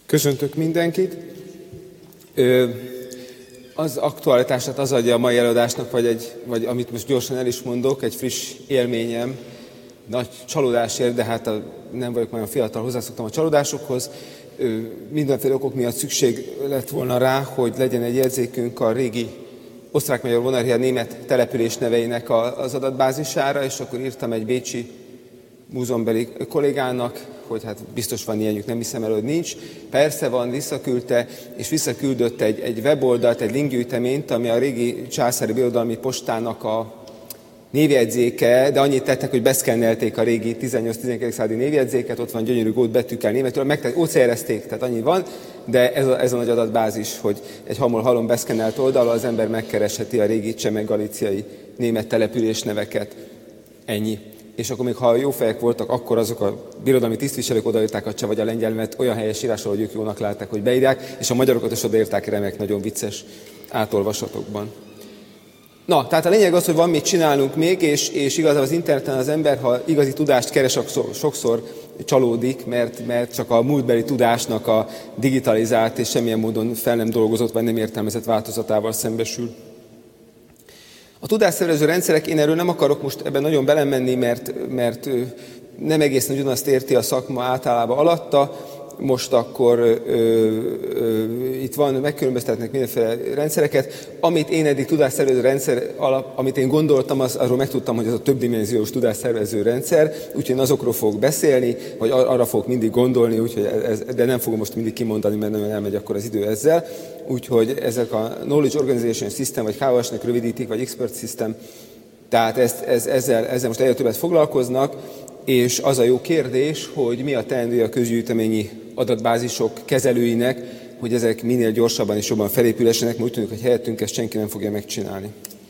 Köszöntök mindenkit. Az aktualitását az adja a mai előadásnak, vagy amit most gyorsan el is mondok, egy friss élményem, nagy csalódásért, de hát nem vagyok nagyon fiatal, hozzászoktam a csalódásokhoz. Mindenféle okok miatt szükség lett volna rá, hogy legyen egy jegyzékünk a régi osztrák-magyar monarchia német település neveinek az adatbázisára, és akkor írtam egy bécsi múzeumbeli kollégának, hogy hát biztos van ilyenjük, nem hiszem el, hogy nincs. Persze van, visszaküldte, és visszaküldött egy weboldalt, egy linkgyűjteményt, ami a régi császári birodalmi postának a névjegyzéke, de annyit tettek, hogy beszkennelték a régi 18-19. századi névjegyzéket, ott van gyönyörű gót betűkkel németül, óceérezték, tehát annyi van, de ez a nagy adatbázis, hogy egy halom beszkennelt oldalon az ember megkeresheti a régi cseh-galíciai német település neveket. Ennyi. És akkor még ha jó fejek voltak, akkor azok a birodalmi tisztviselők odaírták a cseh vagy a lengyel, mert olyan helyes írásról, hogy ők jónak látták, hogy beírják, és a magyarokat is odaírták remek, nagyon vicces átolvasatokban. Na, tehát a lényeg az, hogy van mit csinálnunk még, és igazából az interneten az ember, ha igazi tudást keres, sokszor csalódik, mert csak a múltbeli tudásnak a digitalizált és semmilyen módon fel nem dolgozott, vagy nem értelmezett változatával szembesül. A tudásszervező rendszerek, én erről nem akarok most ebben nagyon belemenni, mert nem egészen ugyanazt érti a szakma általában alatta. Most akkor itt van, megkülönböztetnek mindenféle rendszereket. Amit én eddig tudásszervező rendszer amit én gondoltam, arról megtudtam, hogy ez a többdimenziós tudásszervező rendszer, úgyhogy én azokról fogok beszélni, vagy arra fogok mindig gondolni, de nem fogom most mindig kimondani, mert nagyon elmegy akkor az idő ezzel. Úgyhogy ezek a Knowledge Organization System, vagy KOS-nek rövidítik, vagy Expert System, tehát ezzel most egyre többet foglalkoznak, és az a jó kérdés, hogy mi a teendője a közgyűjteményi adatbázisok kezelőinek, hogy ezek minél gyorsabban és jobban felépülessenek, mert úgy tűnik, hogy helyettünk ezt senki nem fogja megcsinálni.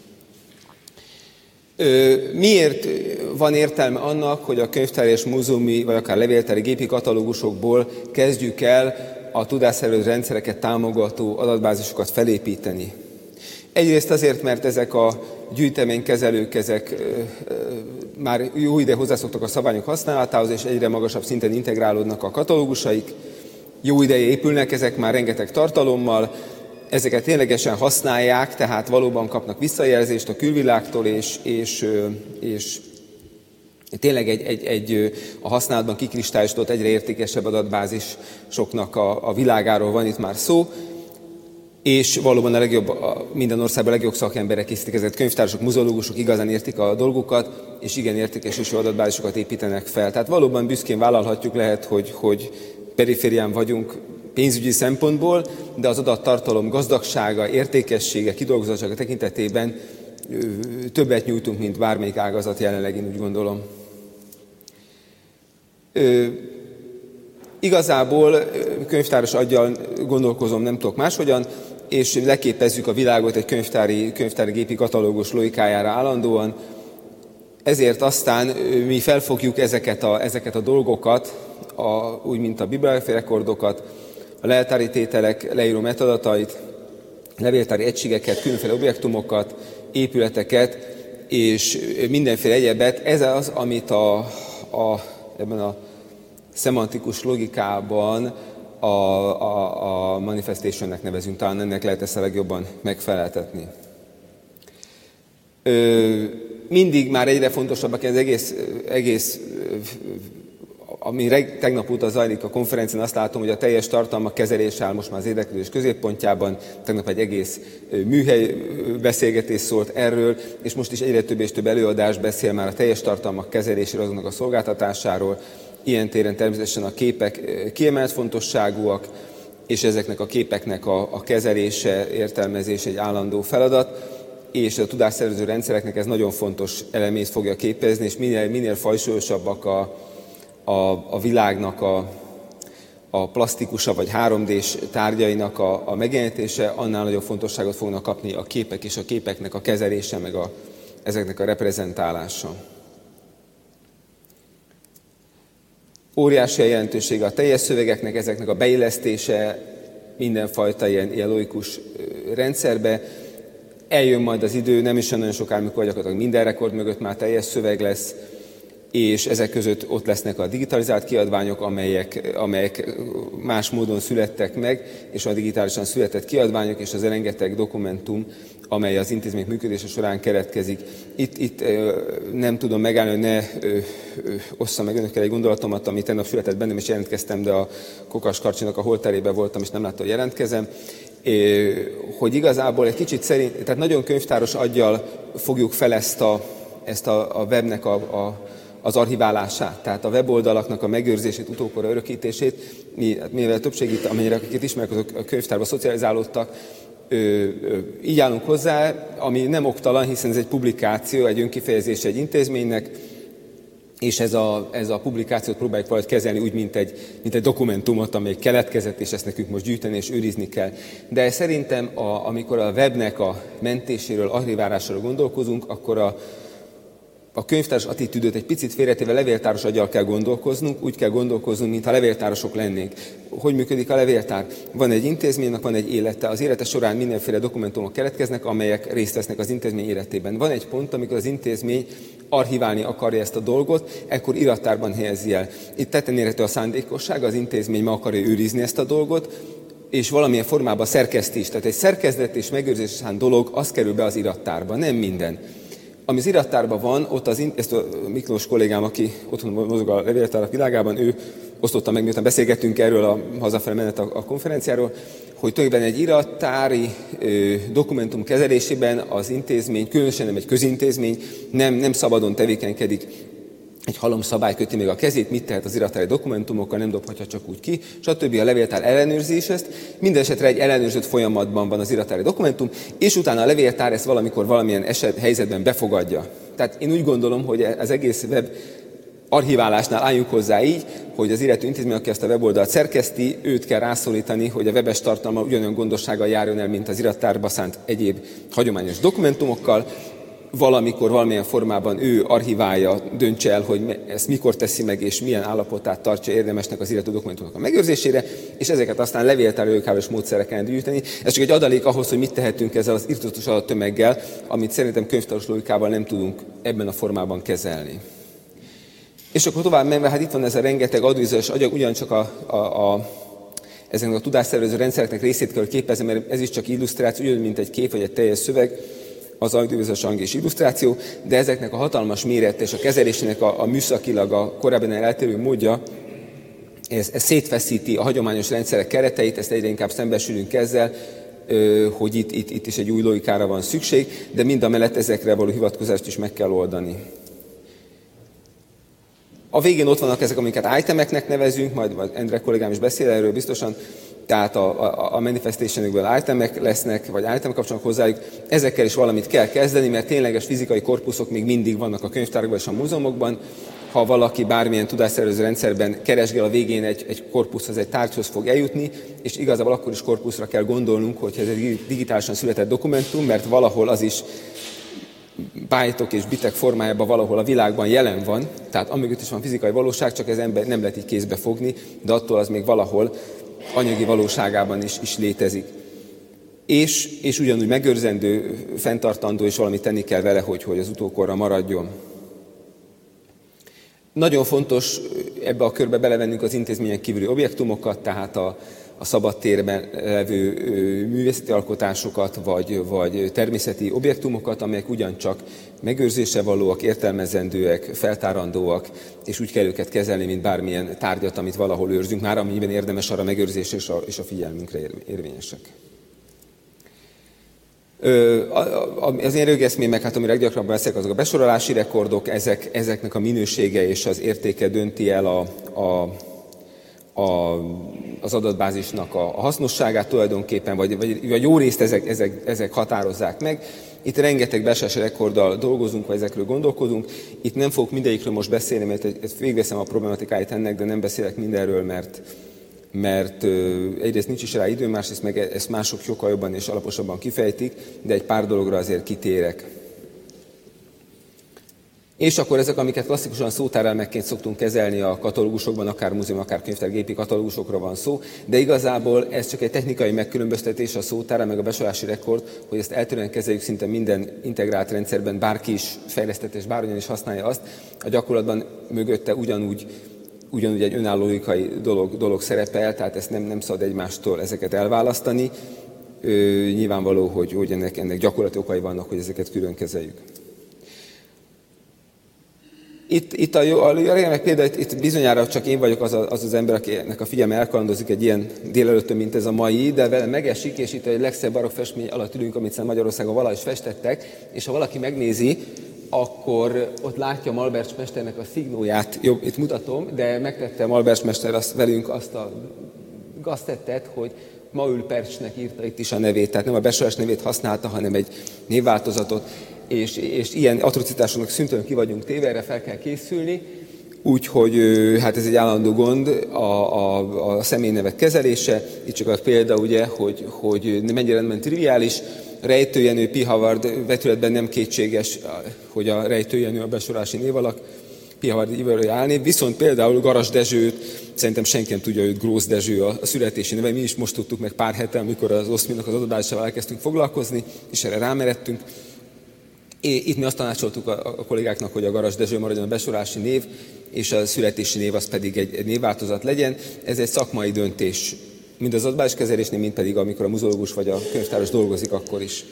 Miért van értelme annak, hogy a könyvtári és múzeumi, vagy akár levéltári gépi katalógusokból kezdjük el a tudásszervező rendszereket támogató adatbázisokat felépíteni? Egyrészt azért, mert ezek a gyűjteménykezelők, ezek már jó ide hozzászoktak a szabványok használatához, és egyre magasabb szinten integrálódnak a katalógusaik. Jó ideje épülnek ezek már rengeteg tartalommal, ezeket ténylegesen használják, tehát valóban kapnak visszajelzést a külvilágtól, és tényleg egy a használatban kikristályosodott egyre értékesebb adatbázisoknak a világáról van itt már szó. És valóban minden országban a legjobb szakemberek készítik ezeket, könyvtárosok, muzeológusok igazán értik a dolgukat, és igen értékes adatbázisokat építenek fel. Tehát valóban büszkén vállalhatjuk, lehet, hogy periférián vagyunk pénzügyi szempontból, de az adattartalom gazdagsága, értékessége, kidolgozottsága tekintetében többet nyújtunk, mint bármelyik ágazat jelenleg, én úgy gondolom. Igazából könyvtáros aggyal gondolkozom, nem tudok máshogyan, és leképezzük a világot egy könyvtári gépi katalógus logikájára állandóan. Ezért aztán mi felfogjuk ezeket a dolgokat, úgy mint a bibliográfiai rekordokat, a leltári tételek leíró metadatait, levéltári egységeket, különféle objektumokat, épületeket, és mindenféle egyebet. Ez az, amit ebben a szemantikus logikában a manifestationnek nevezünk, talán ennek lehet ezt a legjobban megfeleltetni. Mindig már egyre fontosabbak az egész ami tegnap óta zajlik a konferencián, azt látom, hogy a teljes tartalmak kezelése áll most már az érdeklődés középpontjában. Tegnap egy egész műhely beszélgetés szólt erről, és most is egyre több és több előadás beszél már a teljes tartalmak kezeléséről, azoknak a szolgáltatásáról. Ilyen téren természetesen a képek kiemelt fontosságúak, és ezeknek a képeknek a kezelése, értelmezése egy állandó feladat, és a tudásszervező rendszereknek ez nagyon fontos elemét fogja képezni, és minél fajsúlyosabbak a világnak a plastikusabb vagy 3D-s tárgyainak a megjelenítése, annál nagyobb fontosságot fognak kapni a képek és a képeknek a kezelése, meg ezeknek a reprezentálása. Óriási a jelentősége a teljes szövegeknek, ezeknek a beillesztése mindenfajta ilyen logikus rendszerbe. Eljön majd az idő, nem is nagyon sokáig, amikor gyakorlatilag minden rekord mögött már teljes szöveg lesz. és ezek között ott lesznek a digitalizált kiadványok, amelyek más módon születtek meg, és a digitálisan született kiadványok, és az rengeteg dokumentum, amely az intézmény működése során keletkezik. Itt nem tudom megállni, hogy ne osszam meg önökkel egy gondolatomat, ami tegnap született bennem, és jelentkeztem, de a Kokas Karcsinak a holterében voltam, és nem látta, hogy jelentkezem, hogy igazából egy kicsit tehát nagyon könyvtáros aggyal fogjuk fel ezt a webnek az archiválását, tehát a weboldalaknak a megőrzését, utókorra örökítését, mivel a többség itt, amennyire akik ismerek, azok a könyvtárba szocializálódtak, így állunk hozzá, ami nem oktalan, hiszen ez egy publikáció, egy önkifejezés egy intézménynek, és ez a publikációt próbáljuk valahogy kezelni úgy, mint egy dokumentumot, amely keletkezett, és ezt nekünk most gyűjteni és őrizni kell. De szerintem, amikor a webnek a mentéséről, archiválásról gondolkozunk, akkor a könyvtáros attitűdöt egy picit félretéve levéltáros aggyal kell gondolkoznunk, úgy kell gondolkoznunk, mintha levéltárosok lennénk. Hogy működik a levéltár? Van egy intézménynek, van egy élete. Az élete során mindenféle dokumentumok keletkeznek, amelyek részt vesznek az intézmény életében. Van egy pont, amikor az intézmény archiválni akarja ezt a dolgot, ekkor irattárban helyezi el. Itt tetten érhető a szándékosság, az intézmény meg akarja őrizni ezt a dolgot, és valamilyen formában szerkesztés. Tehát egy szerkezet és megőrzés szánt dolog, az kerül be az irattárba, nem minden. Ami az irattárban van, ott ezt a Miklós kollégám, aki otthon mozog a levéltárak világában, ő osztotta meg, miután beszélgettünk erről a hazafele menet a konferenciáról, hogy tulajdonképpen egy irattári dokumentum kezelésében az intézmény, különösen nem egy közintézmény, nem szabadon tevékenykedik. Egy halomszabály köti még a kezét, mit tehet az irattári dokumentumokkal, nem dobhatja csak úgy ki, stb. A levéltár ellenőrzi is ezt. Minden esetre egy ellenőrzött folyamatban van az irattári dokumentum, és utána a levéltár ezt valamikor valamilyen helyzetben befogadja. Tehát én úgy gondolom, hogy az egész web archiválásnál álljunk hozzá így, hogy az illető intézmény, aki ezt a weboldalt szerkeszti, őt kell rászólítani, hogy a webes tartalma ugyanolyan gondossággal járjon el, mint az irattárba szánt egyéb hagyományos dokumentumokkal. Valamikor, valamilyen formában ő archiválja, döntse el, hogy ezt mikor teszi meg, és milyen állapotát tartja érdemesnek az illető dokumentumok a megőrzésére, és ezeket aztán levéltári előkáros módszereken gyűjteni. Ez csak egy adalék ahhoz, hogy mit tehetünk ezzel az irtózatos adattömeggel, amit szerintem könyvtáros logikával nem tudunk ebben a formában kezelni. És akkor tovább menve, hát itt van ez a rengeteg audiovizuális anyag, ugyancsak ezeknek a tudásszervező rendszereknek részét kell képezni, mert ez is csak illusztráció, ugyanúgy, mint egy kép vagy egy teljes szöveg, az audiovizuális hang és illusztráció, de ezeknek a hatalmas méret és a kezelésének a műszakilag a korábban eltérő módja, ez szétfeszíti a hagyományos rendszerek kereteit, ezt egyre inkább szembesülünk ezzel, hogy itt is egy új logikára van szükség, de mindamellett ezekre való hivatkozást is meg kell oldani. A végén ott vannak ezek, amiket itemeknek nevezünk, majd Endre kollégám is beszél erről biztosan, tehát a manifestationokból itemek lesznek, vagy itemek kapcsolnak hozzájuk. Ezekkel is valamit kell kezdeni, mert tényleges fizikai korpuszok még mindig vannak a könyvtárakban és a múzeumokban. Ha valaki bármilyen tudásszervező rendszerben keresgél, a végén egy korpuszhoz, egy tárgyhoz fog eljutni, és igazából akkor is korpuszra kell gondolnunk, hogy ez egy digitálisan született dokumentum, mert valahol az is byte-ok és bitek formájában valahol a világban jelen van, tehát amögött is van fizikai valóság, csak ez ember nem lehet így kézbe fogni, de attól az még valahol anyagi valóságában is létezik. És ugyanúgy megőrzendő, fenntartandó, és valamit tenni kell vele, hogy az utókorra maradjon. Nagyon fontos ebbe a körbe belevennünk az intézményen kívüli objektumokat, tehát a szabadtérben levő művészeti alkotásokat, vagy természeti objektumokat, amelyek ugyancsak megőrzésre valóak, értelmezendőek, feltárandóak, és úgy kell őket kezelni, mint bármilyen tárgyat, amit valahol őrzünk, már amennyiben érdemes arra megőrzésre és a figyelmünkre érvényesek. Az én rögeszmémek, hát amire leggyakrabban beszélek, azok a besorolási rekordok, ezeknek a minősége és az értéke dönti el az adatbázisnak a hasznosságát tulajdonképpen, vagy jó részt ezek határozzák meg. Itt rengeteg besorlási rekorddal dolgozunk, vagy ezekről gondolkodunk. Itt nem fogok mindegyikről most beszélni, mert végigveszem a problematikáit ennek, de nem beszélek mindenről, mert egyrészt nincs is rá idő, másrészt meg ezt mások sokkal jobban és alaposabban kifejtik, de egy pár dologra azért kitérek. És akkor ezek, amiket klasszikusan szótárelmekként szoktunk kezelni a katalógusokban, akár múzeum, akár könyvtárgépi katalógusokra van szó, de igazából ez csak egy technikai megkülönböztetés, a szótárelem meg a besorolási rekord, hogy ezt eltérően kezeljük szinte minden integrált rendszerben, bárki is fejlesztett és bárhogyan is használja azt, a gyakorlatban mögötte ugyanúgy egy önálló logikai dolog szerepel, tehát ezt nem szabad egymástól ezeket elválasztani. Nyilvánvaló, hogy ennek gyakorlati okai vannak, hogy ezeket külön kezeljük. Itt a remek példa, itt bizonyára csak én vagyok az ember, akinek a figyelme elkalandozik egy ilyen délelőttön, mint ez a mai, de vele megesik, és itt egy legszebb barokk festmény alatt ülünk, amit Magyarországon valahogy is festettek, és ha valaki megnézi, akkor ott látja Malberts mesternek a szignóját, jobb, itt mutatom, de megtette Malberts mester velünk azt a gaztettet, hogy Maül Percsnek írta itt is a nevét, tehát nem a besorolás nevét használta, hanem egy névváltozatot, és ilyen atrocitásoknak szüntelen ki vagyunk téve, erre fel kell készülni, úgyhogy hát ez egy állandó gond a személynevek kezelése. Itt csak a példa, ugye, hogy mennyire rendben triviális. Rejtőjenő, P. Howard vetületben nem kétséges, hogy a rejtőjenő a besorolási névalak, P. Howard ívelői álnév, viszont például Garas Dezsőt, szerintem senki nem tudja, hogy Grósz Dezső a születési neve, mi is most tudtuk meg pár hete, amikor az oszminak az adódásával elkezdtünk foglalkozni, és erre rámeredtünk. Itt mi azt tanácsoltuk a kollégáknak, hogy a Garas Dezső maradjon a besorolási név, és a születési név az pedig egy névváltozat legyen. Ez egy szakmai döntés, mind az adatbázis kezelésnél, mind pedig amikor a muzeológus vagy a könyvtáros dolgozik, akkor is.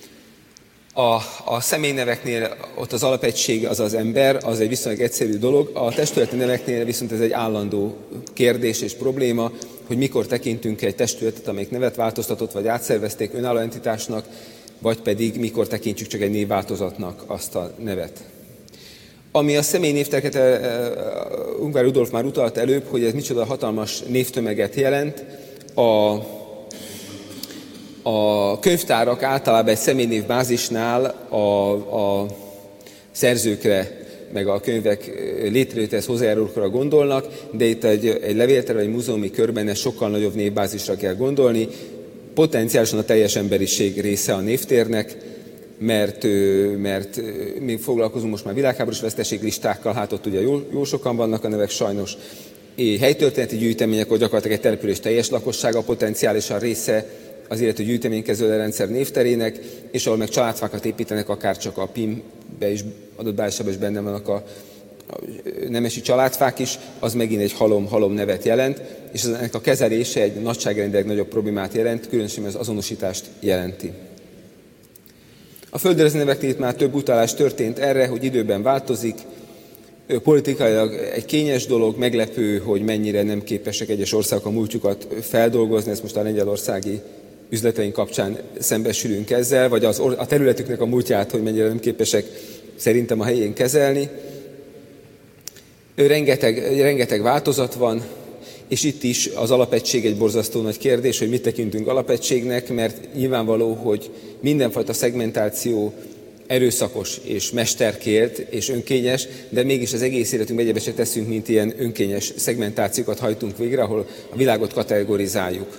A személyneveknél ott az alapegység, az az ember, az egy viszonylag egyszerű dolog. A testületi neveknél viszont ez egy állandó kérdés és probléma, hogy mikor tekintünk egy testületet, amelyik nevet változtatott, vagy átszervezték önálló entitásnak, vagy pedig mikor tekintjük csak egy névváltozatnak azt a nevet. Ami a személynévteket, Ungvár Rudolf már utalt előbb, hogy ez micsoda hatalmas névtömeget jelent. A könyvtárak általában egy személynév bázisnál a szerzőkre, meg a könyvek létrejöttéhez hozzájárulókra gondolnak, de itt egy levéltár vagy múzeumi körben egy sokkal nagyobb névbázisra kell gondolni. Potenciálisan a teljes emberiség része a névtérnek, mert mi foglalkozunk most már világháborús veszteséglistákkal, hát ott ugye jó sokan vannak a nevek sajnos. Helytörténeti gyűjtemények, ahol gyakorlatilag egy település teljes lakossága potenciálisan része az illető gyűjteménykező rendszer névterének, és ahol meg családfákat építenek, akár csak a PIM-be is, adott bázisában is benne vannak a nemesi családfák is, az megint egy halom nevet jelent, és ennek a kezelése egy nagyságrendileg nagyobb problémát jelent, különösen az azonosítást jelenti. A földrajzi neveknél már több utalás történt erre, hogy időben változik, politikailag egy kényes dolog, meglepő, hogy mennyire nem képesek egyes országok a múltjukat feldolgozni, ezt most a lengyelországi üzleteink kapcsán szembesülünk ezzel, vagy a területüknek a múltját, hogy mennyire nem képesek szerintem a helyén kezelni. Rengeteg változat van, és itt is az alapegység egy borzasztó nagy kérdés, hogy mit tekintünk alapegységnek, mert nyilvánvaló, hogy mindenfajta szegmentáció erőszakos és mesterkért és önkényes, de mégis az egész életünkben egyebet se teszünk, mint ilyen önkényes szegmentációkat hajtunk végre, ahol a világot kategorizáljuk.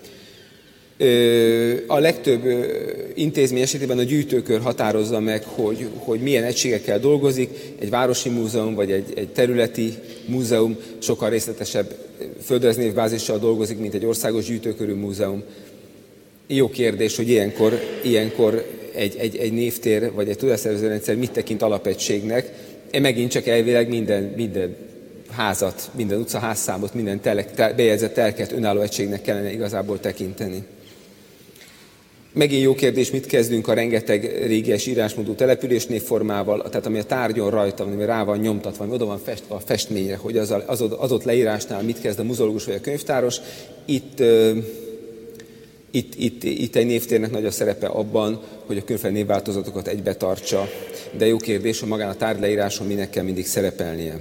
A legtöbb intézmény esetében a gyűjtőkör határozza meg, hogy milyen egységekkel dolgozik. Egy városi múzeum vagy egy területi múzeum sokkal részletesebb földrajzi névbázissal dolgozik, mint egy országos gyűjtőkörű múzeum. Jó kérdés, hogy ilyenkor egy névtér vagy egy tudásszervező rendszer mit tekint alapegységnek. Megint csak elvileg minden házat, minden utcaházszámot, minden bejegyzett telket önálló egységnek kellene igazából tekinteni. Megint jó kérdés, mit kezdünk a rengeteg régies írásmódú településnévformával, tehát ami a tárgyon rajta, ami rá van nyomtatva, ami oda van festve a festményre, hogy az ott leírásnál mit kezd a muzeológus vagy a könyvtáros. Itt egy névtérnek nagy a szerepe abban, hogy a különféle névváltozatokat egybe tartsa, de jó kérdés, hogy magán a tárgyleíráson minek kell mindig szerepelnie.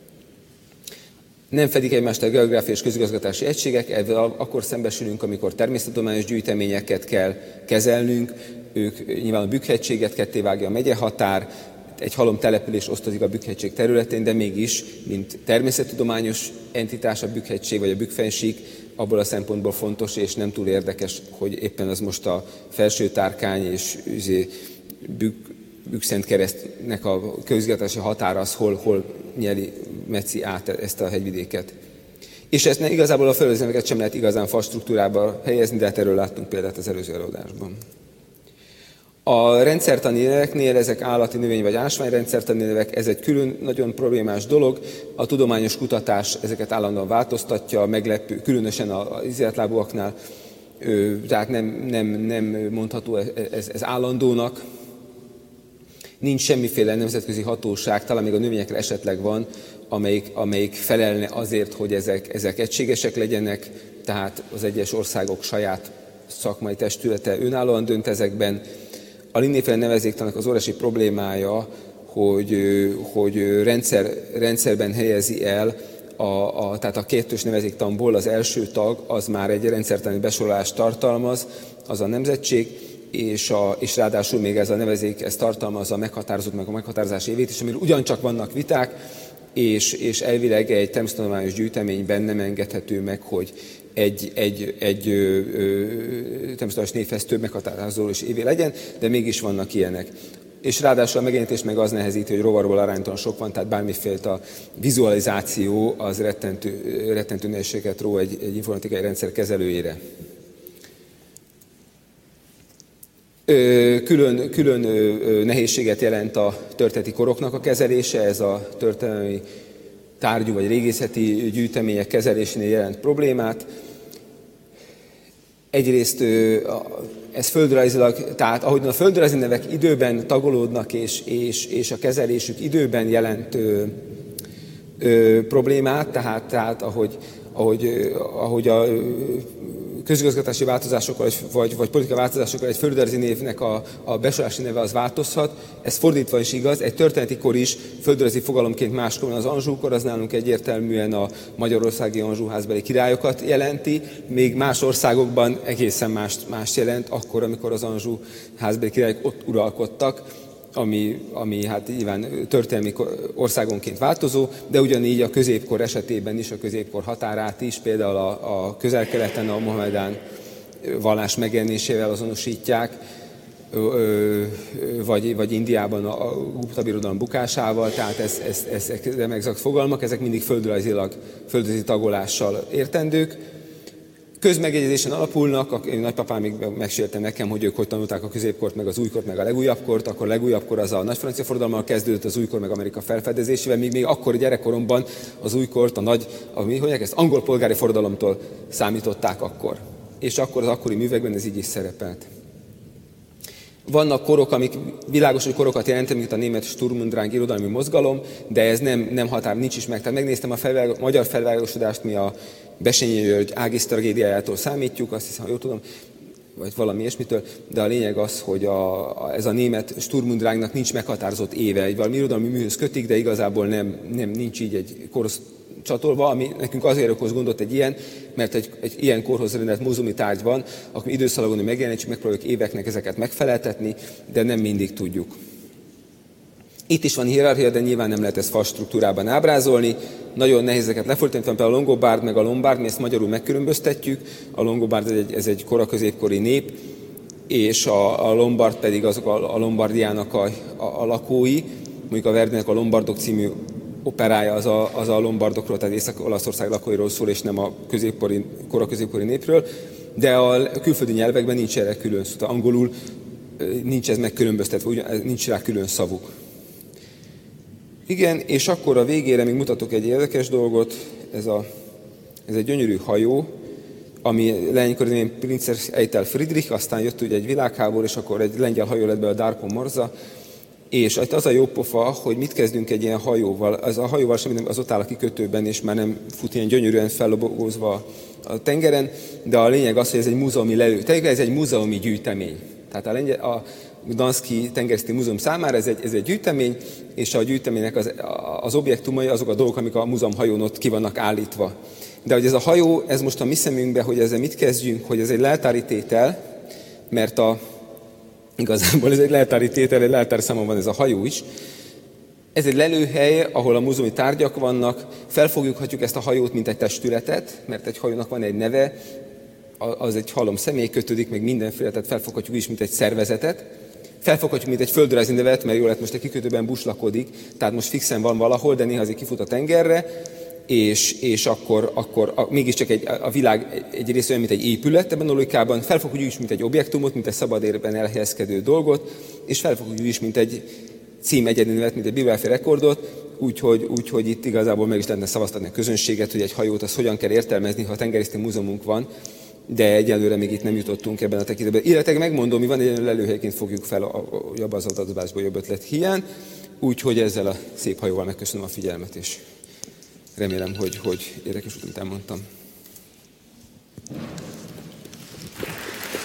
Nem fedik egymást a geográfiai és közigazgatási egységek, ezzel akkor szembesülünk, amikor természettudományos gyűjteményeket kell kezelnünk, ők nyilván a Bükk-hegységet kettévágja a megyehatár, egy halom település osztozik a Bükk-hegység területén, de mégis, mint természettudományos entitás a Bükk-hegység vagy a Bükk-fennsík, abból a szempontból fontos és nem túl érdekes, hogy éppen az most a Felső-Tárkány és Bükszent keresztnek a közigazgatási határa az, hol nyeli Metzi át ezt a hegyvidéket. És ezt igazából a földrajzi neveket sem lehet igazán fastruktúrába helyezni, de hát erről láttunk példát az előző előadásban. A rendszertani neveknél, ezek állati, növény vagy ásványrendszertani nevek, ez egy külön nagyon problémás dolog. A tudományos kutatás ezeket állandóan változtatja, meglepő, különösen az izületlábúaknál, tehát nem mondható ez állandónak. Nincs semmiféle nemzetközi hatóság, talán még a növényekre esetleg van, amelyik felelne azért, hogy ezek egységesek legyenek, tehát az egyes országok saját szakmai testülete önállóan dönt ezekben. A Linnéféle nevezéktannak az óriási problémája, hogy rendszerben helyezi el, tehát a kettős nevezéktanból az első tag az már egy rendszertani besorolást tartalmaz, az a nemzetség, és ráadásul még ez a nevezék, ez tartalmazza a meghatározott meg a meghatározás évét is, amiről ugyancsak vannak viták, és elvileg egy természettudományos gyűjteményben nem engedhető meg, hogy egy természettudományos névhez több meghatározó és évé legyen, de mégis vannak ilyenek. És ráadásul a megjelenítés meg az nehezíti, hogy rovarból aránytalan sok van, tehát bármiféle vizualizáció az rettentő nehézséget ró egy informatikai rendszer kezelőjére. Külön nehézséget jelent a történeti koroknak a kezelése, ez a történelmi tárgyú vagy régészeti gyűjtemények kezelésénél jelent problémát. Egyrészt ez földrajzilag, tehát ahogyan a földrajzi nevek időben tagolódnak és a kezelésük időben jelent problémát, tehát ahogy a közigazgatási változásokkal vagy politikai változásokkal egy földrajzi névnek a besorolási neve az változhat. Ez fordítva is igaz, egy történeti kor is földrajzi fogalomként máskor, az Anjou-kor az nálunk egyértelműen a magyarországi Anjou-házbeli királyokat jelenti, még más országokban egészen más jelent, akkor, amikor az Anjou-házbeli királyok ott uralkodtak, ami hát nyilván történelmi országonként változó, de ugyanígy a középkor esetében is, a középkor határát is, például a Közel-Keleten a Mohamedán vallás megjelenésével azonosítják, vagy Indiában a Gupta birodalom bukásával, tehát ezek nem exakt fogalmak, ezek mindig földrajzi tagolással értendők. Közmegjegyzésen alapulnak, nagypapám még mesélte nekem, hogy ők hogy tanulták a középkort, meg az újkort, meg a legújabb kort, akkor a legújabb kor az a nagy francia forradalommal kezdődött, az újkor meg Amerika felfedezésével, még akkor gyerekkoromban az újkort, ezt angol polgári forradalomtól számították akkor. És akkor az akkori művekben ez így is szerepelt. Vannak korok, amik világos, hogy korokat jelentenek, mint a német Sturm und Drang irodalmi mozgalom, de ez nem nincs is meg. Tehát megnéztem a magyar felvilágosodást, mi a Besényi György Ágisz tragédiájától számítjuk, azt hiszem, ha jól tudom, vagy valami ilyesmitől, de a lényeg az, hogy ez a német Sturm und Drangnak nincs meghatározott éve, egy valami irodalmi műhöz kötik, de igazából nincs így egy korhoz csatolva, ami nekünk azért okoz gondot egy ilyen, mert egy ilyen korhoz rendelt múzeumi tárgy van, akkor időszalagon megjelenítsük, megpróbáljuk éveknek ezeket megfeleltetni, de nem mindig tudjuk. Itt is van hierarchia, de nyilván nem lehet ezt fas struktúrában ábrázolni. Nagyon nehéz ezeket lefordítani, például a Longobárd meg a Lombárd, mi ezt magyarul megkülönböztetjük. A Longobárd ez egy kora-középkori nép, és a Lombard pedig azok a Lombardiának a lakói. Mondjuk a Verdinek a Lombardok című operája az a lombardokról, tehát Észak-Olaszország lakóiról szól, és nem a kora-középkori népről. De a külföldi nyelvekben nincs erre külön szó. Angolul nincs ez megkülönböztetve, nincs rá külön szavuk. Igen, és akkor a végére még mutatok egy érdekes dolgot, ez egy gyönyörű hajó, ami lényegkor Princes Eitel Friedrich, aztán jött ugye egy világháború, és akkor egy lengyel hajó lett be a Darko Morza, és az a jó pofa, hogy mit kezdünk egy ilyen hajóval. Az a hajóval semmi nem, az ott áll a kikötőben, és már nem fut ilyen gyönyörűen fellobogózva a tengeren, de a lényeg az, hogy ez egy múzeumi ez egy múzeumi gyűjtemény. Tehát a Gdanszki Tengerészeti Múzeum számára ez egy gyűjtemény, és a gyűjteménynek az objektumai azok a dolgok, amik a múzeum hajón ott ki vannak állítva. De hogy ez a hajó, ez most a mi szemünkbe, hogy ezzel mit kezdjünk, hogy ez egy leltári tétel, mert igazából ez egy leltári tétel, egy leltári számon van ez a hajó is. Ez egy lelőhely, ahol a múzeumi tárgyak vannak, felfoghatjuk ezt a hajót, mint egy testületet, mert egy hajónak van egy neve, az egy halom személy kötődik, meg mindenféle, tehát felfoghatjuk is, mint egy szervezetet. felfoghatjuk, mint egy földrajzi nevet, mert jól lehet most a kikötőben buslakodik, tehát most fixen van valahol, de néha azért kifut a tengerre, és akkor mégiscsak a világ egy része olyan, mint egy épület ebben a logikában, felfoghatjuk is, mint egy objektumot, mint egy szabadérben elhelyezkedő dolgot, és felfoghatjuk is, mint egy cím egyedi nevet, mint egy bibliográfiai rekordot, úgyhogy itt igazából meg is lehetne szavaztatni a közönséget, hogy egy hajót az hogyan kell értelmezni, ha tengerészeti múzeumunk van, de egyelőre még itt nem jutottunk ebben a tekintetben. Illetve megmondom, mi van, egy lelőhelyként fogjuk fel az adatbázisból jobb ötlet hiány, úgyhogy ezzel a szép hajóval megköszönöm a figyelmet, és remélem, hogy érdekes, amit elmondtam.